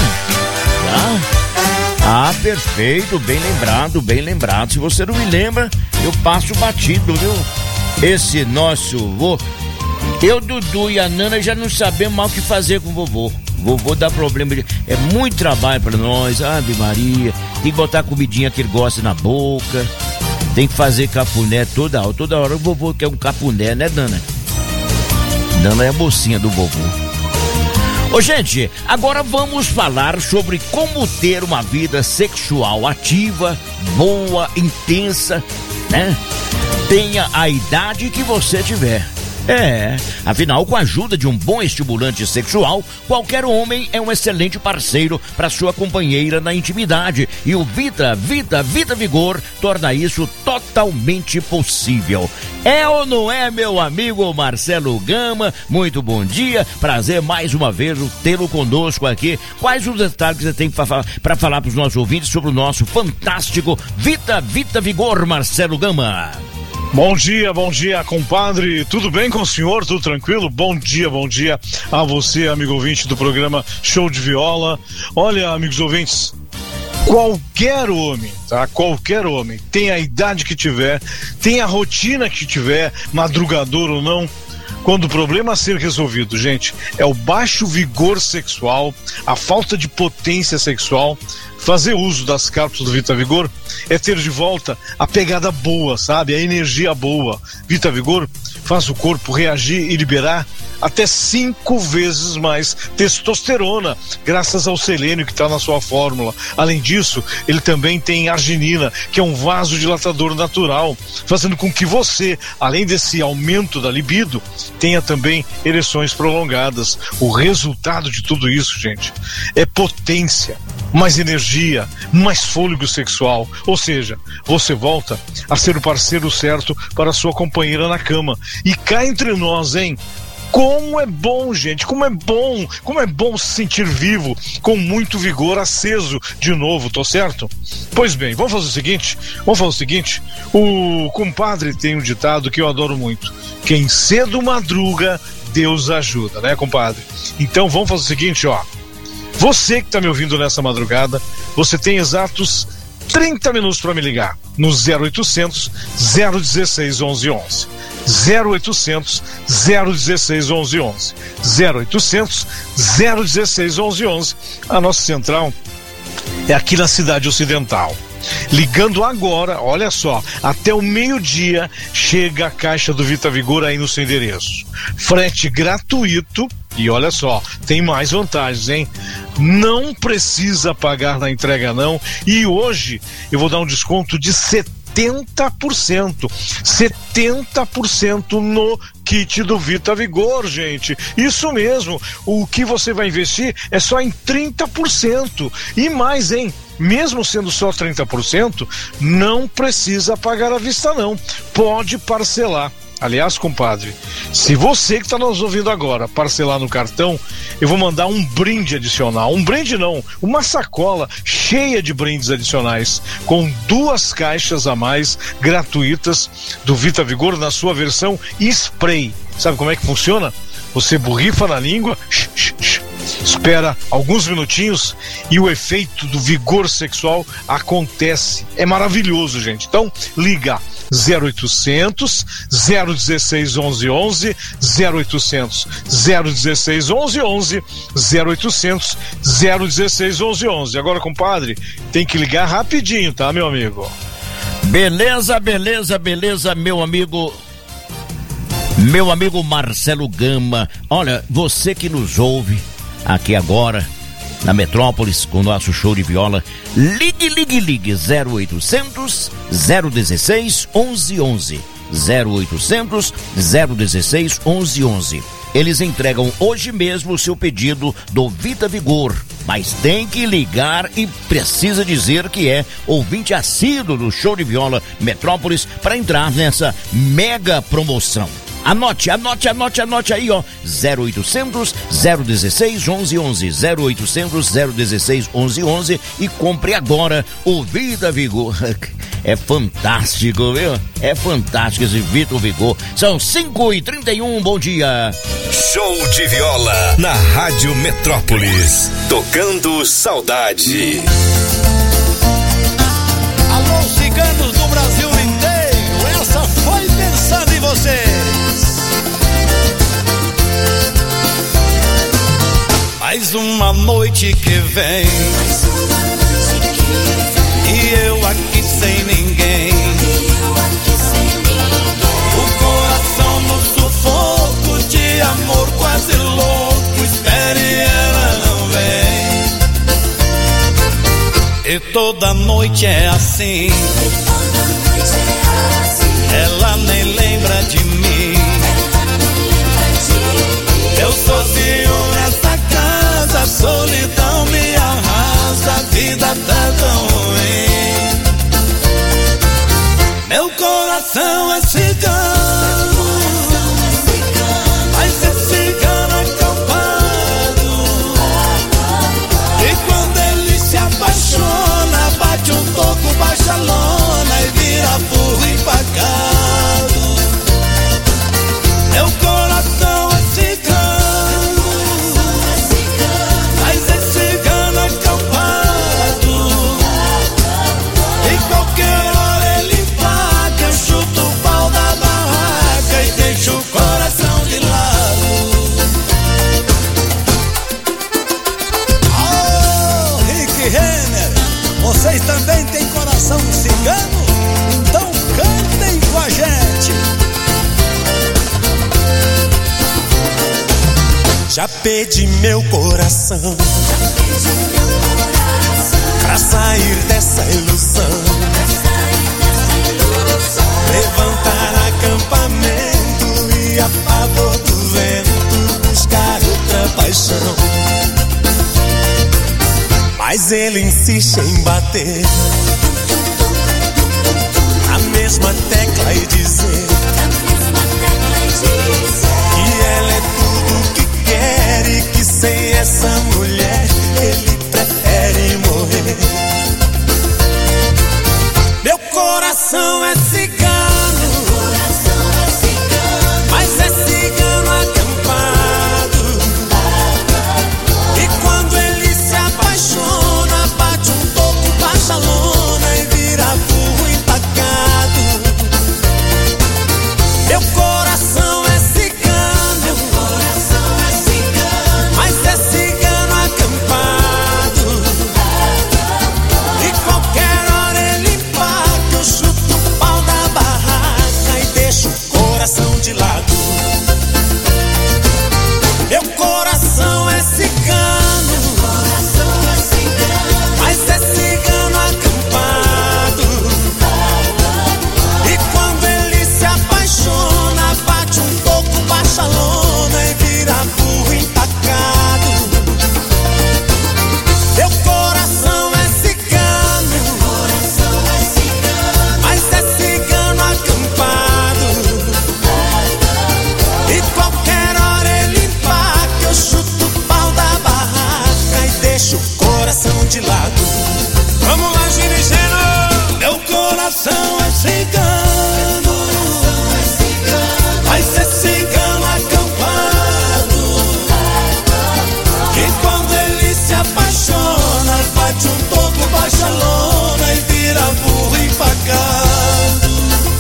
Ah, perfeito, bem lembrado. Se você não me lembra, eu passo batido, viu? Esse nosso vô, eu, Dudu e a Nana já não sabemos mais o que fazer com o vovô. Vovô dá problema, é muito trabalho pra nós, Ave Maria. Tem que botar a comidinha que ele gosta na boca. Tem que fazer cafuné toda hora o vovô quer um cafuné, né, Dana? Dana é a mocinha do vovô. Ô, gente, agora vamos falar sobre como ter uma vida sexual ativa, boa, intensa, né? Tenha a idade que você tiver. Afinal, com a ajuda de um bom estimulante sexual, qualquer homem é um excelente parceiro para sua companheira na intimidade. E o Vita Vigor torna isso totalmente possível. É ou não é, meu amigo Marcelo Gama? Muito bom dia, prazer mais uma vez tê-lo conosco aqui. Quais os detalhes que você tem para falar para os nossos ouvintes sobre o nosso fantástico Vita Vigor, Marcelo Gama? Bom dia, compadre. Tudo bem com o senhor? Tudo tranquilo? Bom dia a você, amigo ouvinte do programa Show de Viola. Olha, amigos ouvintes, qualquer homem, tá? Qualquer homem, tem a idade que tiver, tem a rotina que tiver, madrugador ou não, quando o problema a ser resolvido, gente, é o baixo vigor sexual, a falta de potência sexual, fazer uso das cápsulas do Vita Vigor é ter de volta a pegada boa, sabe? A energia boa. Vita Vigor faz o corpo reagir e liberar até 5 vezes mais testosterona, graças ao selênio que está na sua fórmula. Além disso, ele também tem arginina, que é um vasodilatador natural, fazendo com que você, além desse aumento da libido, tenha também ereções prolongadas. O resultado de tudo isso, gente, é potência, mais energia, mais fôlego sexual. Ou seja, você volta a ser o parceiro certo para a sua companheira na cama. E cá entre nós, hein? Como é bom, gente, como é bom se sentir vivo, com muito vigor, aceso de novo, tô certo? Pois bem, vamos fazer o seguinte, o compadre tem um ditado que eu adoro muito: quem cedo madruga, Deus ajuda, né, compadre? Então vamos fazer o seguinte, ó, você que tá me ouvindo nessa madrugada, você tem exatos 30 minutos para me ligar no 0800 016 1111. 0800 016 1111. 0800 016 1111. A nossa central é aqui na Cidade Ocidental. Ligando agora, olha só, até o meio-dia chega a caixa do Vita Vigor aí no seu endereço. Frete gratuito. E olha só, tem mais vantagens, hein? Não precisa pagar na entrega, não. E hoje eu vou dar um desconto de 70%. 70% no kit do Vita Vigor, gente. Isso mesmo. O que você vai investir é só em 30%. E mais, hein? Mesmo sendo só 30%, não precisa pagar à vista, não. Pode parcelar. Aliás, compadre, se você que está nos ouvindo agora parcelar no cartão, eu vou mandar um brinde adicional. Um brinde não, uma sacola cheia de brindes adicionais, com 2 caixas a mais gratuitas do Vita Vigor na sua versão spray. Sabe como é que funciona? Você borrifa na língua, espera alguns minutinhos e o efeito do vigor sexual acontece. É maravilhoso, gente. Então, liga 0800 016 1111, 0800 016 1111, 0800 016 1111. Agora, compadre, tem que ligar rapidinho, tá, meu amigo? Beleza, meu amigo Marcelo Gama. Olha, você que nos ouve aqui agora na Metrópolis com o nosso show de viola, ligue 0800 016 1111, 0800 016 1111. Eles entregam hoje mesmo o seu pedido do Vita Vigor, mas tem que ligar e precisa dizer que é ouvinte assíduo do show de viola Metrópolis para entrar nessa mega promoção. Anote aí, ó, 0800 016 1111, 0800 016 1111 e compre agora o Vita Vigor. É fantástico, viu? É fantástico esse Vita Vigor. São 5h31, bom dia. Show de viola na Rádio Metrópolis, tocando saudade. Alô, ciganos do Brasil inteiro, essa foi pensando em vocês. Mais uma noite que vem, e eu aqui sem ninguém. O coração no sufoco de amor quase louco, espere e ela não vem. E toda noite é assim, ela nem lembra de mim. Meu coração é cigano, mas é cigano acampado. E quando ele se apaixona, bate um toco, baixa a lona e vira burro empacado. Meu coração é cigano, mas é cigano acampado. E qualquer hora ele paga, eu chuto o pau da barraca e deixo o coração de lado. Oh, Rick Renner, vocês também têm coração cigano? Então cantem com a gente. Já pedi meu coração pra sair dessa ilusão, levantar acampamento e a favor do vento buscar outra paixão. Mas ele insiste em bater a mesma tecla e dizer que ela é tudo que quer e que sem essa mulher ele prefere morrer. Meu coração é cigano, mas é cigano acampado. E quando ele se apaixona, bate um toco, baixa a lona e vira burro empacado. Meu coração é cigano, mas é cigano acampado. E qualquer hora ele paga, eu chuto o pau da barraca e deixo o coração de lado. Meu coração é cigano, mas é cigano acampado. E quando ele se apaixona, bate um toco, baixa a lona e vira burro empacado. Meu coração é cigano, mas é cigano acampado. E qualquer hora ele paga, eu chuto o pau da barraca e deixo o coração de lado. Vamos lá, Ginigeno! Meu coração é cigano, mas é cigano acampado. E quando ele se apaixona, bate um toco, baixa a lona e vira burro empacado.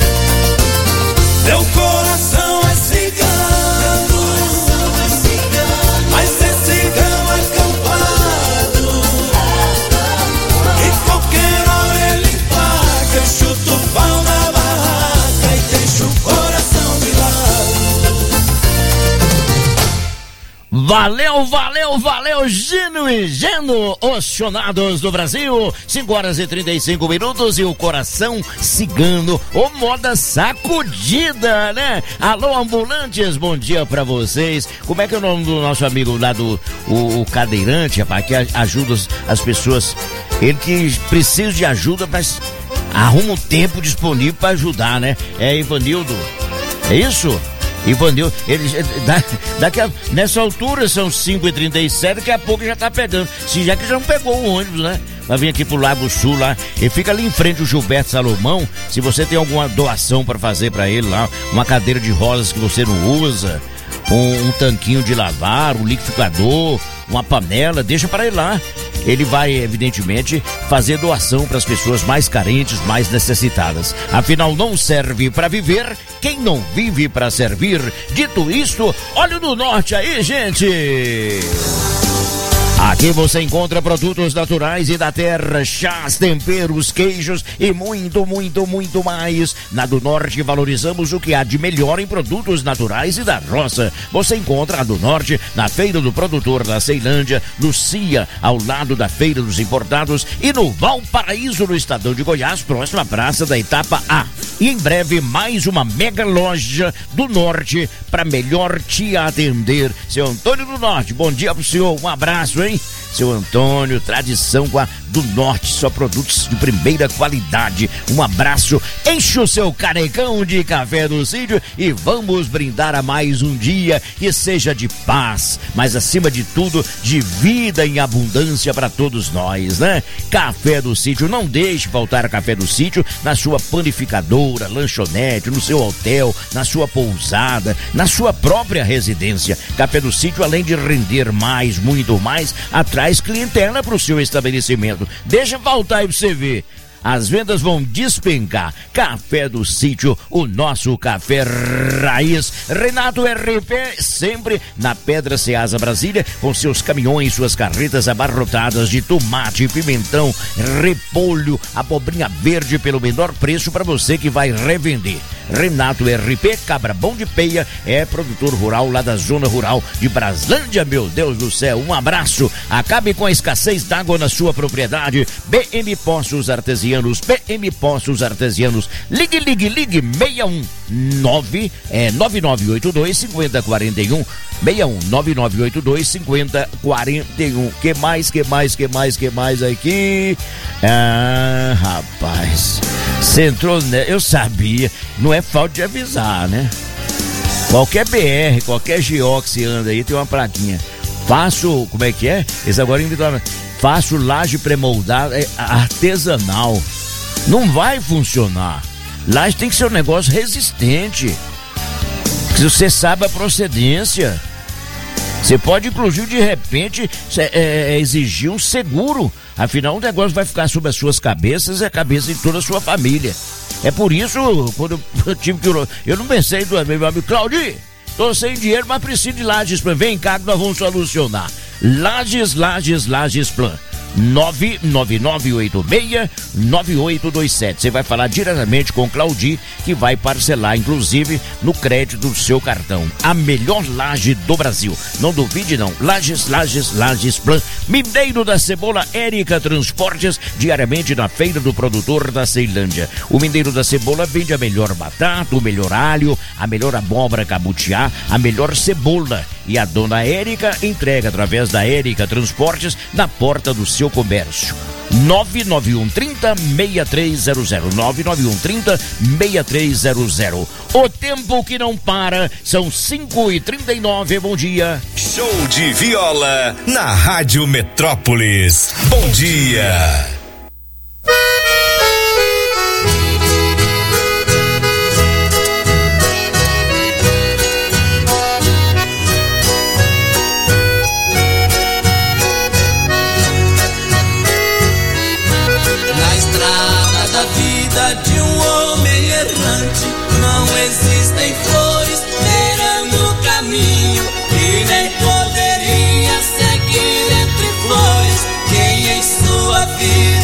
Meu coração é cigano, mas é cigano acampado. E qualquer hora ele paga, eu chuto o pau da barraca e deixo o coração de lado. Valeu, Gino e Geno, os chonados do Brasil, 5h35 e o coração cigano, o moda sacudida, né? Alô, ambulantes, bom dia pra vocês. Como é que é o nome do nosso amigo lá o cadeirante, rapaz, que ajuda as pessoas, ele que precisa de ajuda, mas arruma um tempo disponível pra ajudar, né? É Ivanildo, é isso? Ivanildo, nessa altura são 5h37, daqui a pouco já tá pegando. Se já que já não pegou o ônibus, né? Vai vir aqui pro Lago Sul lá. Ele fica ali em frente ao Gilberto Salomão. Se você tem alguma doação pra fazer pra ele lá, uma cadeira de rodas que você não usa, um tanquinho de lavar, um liquidificador, uma panela, deixa para ele lá. Ele vai, evidentemente, fazer doação para as pessoas mais carentes, mais necessitadas. Afinal, não serve para viver quem não vive para servir. Dito isto, olha no norte aí, gente! Aqui você encontra produtos naturais e da terra, chás, temperos, queijos e muito mais. Na do Norte valorizamos o que há de melhor em produtos naturais e da roça. Você encontra a do Norte na Feira do Produtor da Ceilândia, no CIA, ao lado da Feira dos Importados e no Valparaíso, no Estadão de Goiás, próxima praça da Etapa A. E em breve mais uma mega loja do Norte para melhor te atender. Seu Antônio do Norte, bom dia pro senhor, um abraço, hein? Seu Antônio, tradição com a do Norte, só produtos de primeira qualidade. Um abraço, enche o seu canecão de café do sítio e vamos brindar a mais um dia que seja de paz, mas acima de tudo, de vida em abundância para todos nós, né? Café do Sítio, não deixe faltar café do sítio na sua panificadora, lanchonete, no seu hotel, na sua pousada, na sua própria residência. Café do Sítio, além de render mais, muito mais, atrai clientela para o seu estabelecimento. Deixa faltar aí pra você ver. As vendas vão despencar. Café do Sítio, o nosso café raiz. Renato RP, sempre na Pedra Ceasa Brasília, com seus caminhões, suas carretas abarrotadas de tomate, pimentão, repolho, abobrinha verde pelo menor preço para você que vai revender. Renato RP, Cabra Bom de Peia, é produtor rural lá da zona rural de Braslândia, meu Deus do céu. Um abraço. Acabe com a escassez d'água na sua propriedade. BM Poços Artesianos. BM Poços Artesianos. Ligue 9982-5041. 61-9982-5041. Que mais aqui? Ah, rapaz. Você entrou, né? Eu sabia. Não é falta de avisar, né? Qualquer BR, qualquer GO que você anda aí tem uma plaquinha. Faço, como é que é? Esse agora inventaram. Faço laje pré-moldada artesanal. Não vai funcionar. Laje tem que ser um negócio resistente. Se você sabe a procedência. Você pode, inclusive, de repente, exigir um seguro. Afinal, o negócio vai ficar sobre as suas cabeças e a cabeça de toda a sua família. É por isso, quando eu tive que... Eu não pensei duas vezes, meu amigo Claudio, tô sem dinheiro, mas preciso de Lages Plan. Vem cá que nós vamos solucionar. Lages Plan. 99986-9827. Você vai falar diretamente com o Claudi, que vai parcelar, inclusive, no crédito do seu cartão. A melhor laje do Brasil. Não duvide, não. Lages Plan. Mineiro da Cebola, Érica Transportes, diariamente na feira do produtor da Ceilândia. O Mineiro da Cebola vende a melhor batata, o melhor alho, a melhor abóbora cabutiá, a melhor cebola. E a dona Érica entrega através da Érica Transportes na porta do seu comércio. 99130-6300. 99130-6300. O tempo que não para, são 5h39. Bom dia. Show de viola na Rádio Metrópolis. Bom dia. De um homem errante não existem flores beirando o caminho e nem poderia seguir entre flores quem em sua vida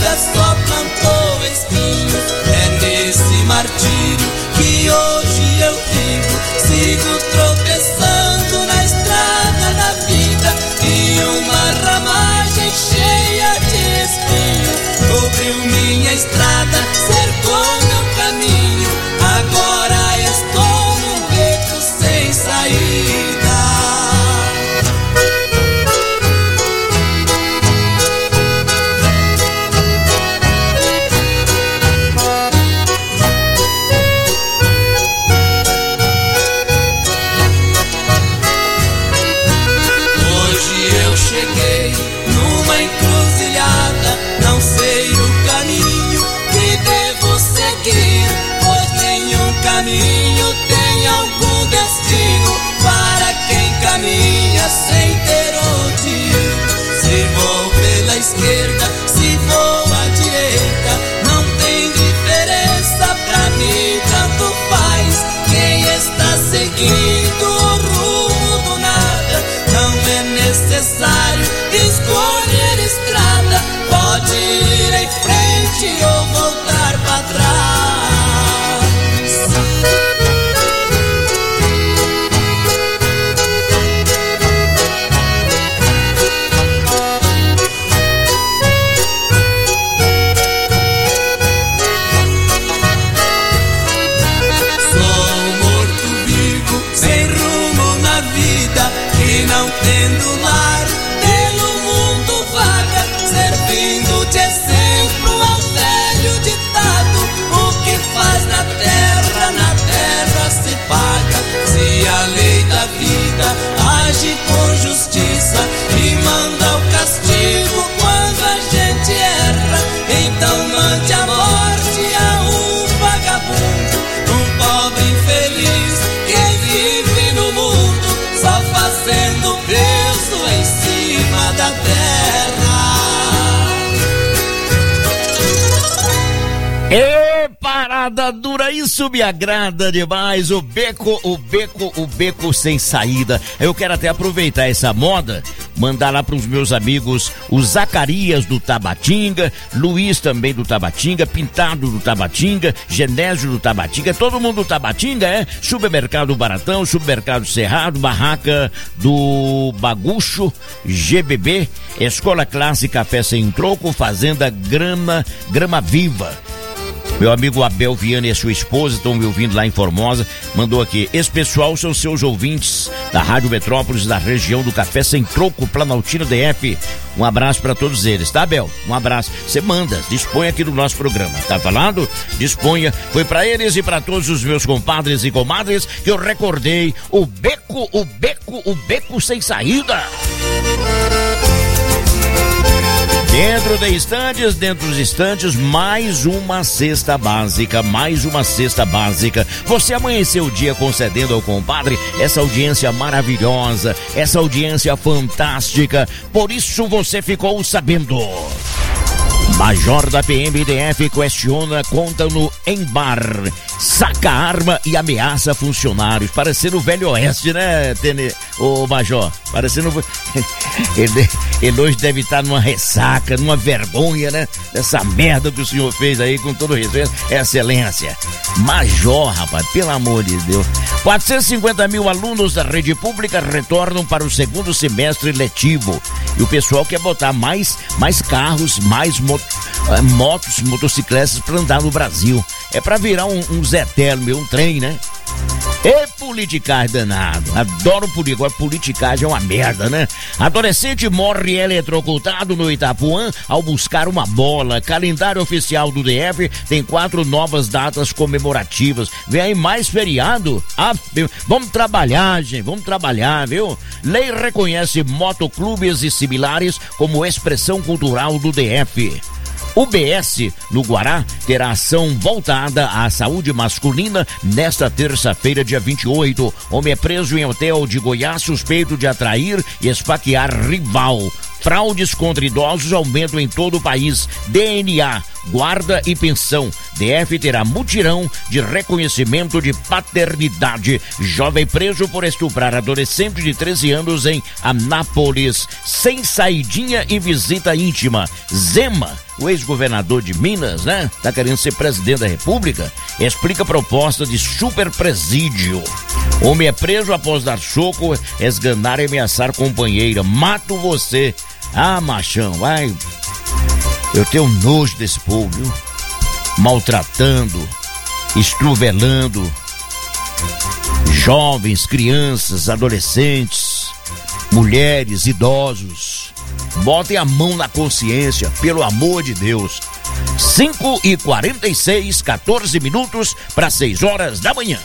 trazendo peso em cima da terra. Ê, parada dura, isso me agrada demais. O beco sem saída. Eu quero até aproveitar essa moda, mandar lá pros meus amigos, o Zacarias do Tabatinga, Luiz também do Tabatinga, Pintado do Tabatinga, Genésio do Tabatinga, todo mundo do Tabatinga, Supermercado Baratão, Supermercado Cerrado, Barraca do Bagucho, GBB, Escola Classe Café Sem Troco, Fazenda Grama Viva. Meu amigo Abel Viana e a sua esposa estão me ouvindo lá em Formosa, mandou aqui: esse pessoal são seus ouvintes da Rádio Metrópolis, da região do Café Sem Troco, Planaltina DF. Um abraço para todos eles, tá, Abel? Um abraço. Você manda, dispõe aqui do nosso programa, tá falando? Disponha. Foi para eles e para todos os meus compadres e comadres que eu recordei o beco sem saída. Dentro dos estantes, mais uma cesta básica. Você amanheceu o dia concedendo ao compadre essa audiência maravilhosa, essa audiência fantástica. Por isso você ficou sabendo. Major da PMDF questiona conta no Embar, saca arma e ameaça funcionários. Parecendo o Velho Oeste, né, ô Major? Parecendo... Ele hoje deve estar numa ressaca, numa vergonha, né? Dessa merda que o senhor fez aí, com todo respeito, excelência. Major, rapaz, pelo amor de Deus. 450 mil alunos da rede pública retornam para o segundo semestre letivo. E o pessoal quer botar mais carros, mais motos, motocicletas para andar no Brasil. É para virar um Zé Telme, um trem, né? É politicagem danado. Adoro política. Agora politicagem é uma merda, né? Adolescente morre eletrocutado no Itapuã ao buscar uma bola. Calendário oficial do DF tem 4 novas datas comemorativas. Vem aí mais feriado. Vamos trabalhar, gente. Vamos trabalhar, viu? Lei reconhece motoclubes e similares como expressão cultural do DF. O BS, no Guará, terá ação voltada à saúde masculina nesta terça-feira, dia 28. Homem é preso em hotel de Goiás, suspeito de atrair e esfaquear rival. Fraudes contra idosos aumentam em todo o país. DNA, guarda e pensão. DF terá mutirão de reconhecimento de paternidade. Jovem preso por estuprar adolescente de 13 anos em Anápolis. Sem saidinha e visita íntima. Zema, o ex-governador de Minas, né? Tá querendo ser presidente da República. Explica a proposta de superpresídio. Homem é preso após dar soco, esganar e ameaçar companheira. Mato você. Ah, machão, vai. Eu tenho nojo desse povo, viu? Maltratando, estruvelando jovens, crianças, adolescentes, mulheres, idosos. Botem a mão na consciência, pelo amor de Deus. 5h46, 14 minutos para 6 horas da manhã.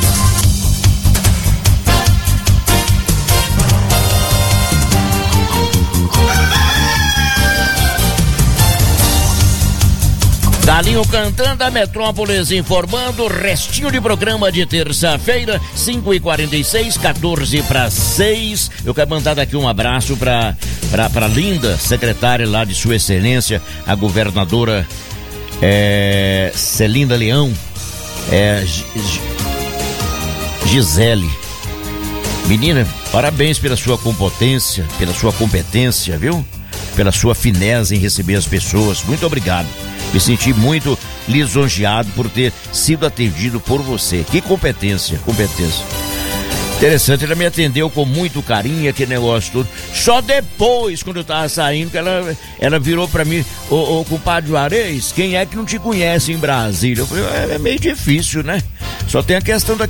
Galinho cantando, a Metrópolis informando, restinho de programa de terça-feira, 5h46, 14 para 6. Eu quero mandar daqui um abraço para linda secretária lá de Sua Excelência, a governadora Celinda Leão, Gisele. Menina, parabéns pela sua competência, viu? Pela sua fineza em receber as pessoas. Muito obrigado. Me senti muito lisonjeado por ter sido atendido por você. Que competência. Interessante, ela me atendeu com muito carinho, aquele negócio todo. Só depois, quando eu tava saindo, que ela virou pra mim: ô compadre Juarez, quem é que não te conhece em Brasília? Eu falei: é meio difícil, né? Só tem a questão da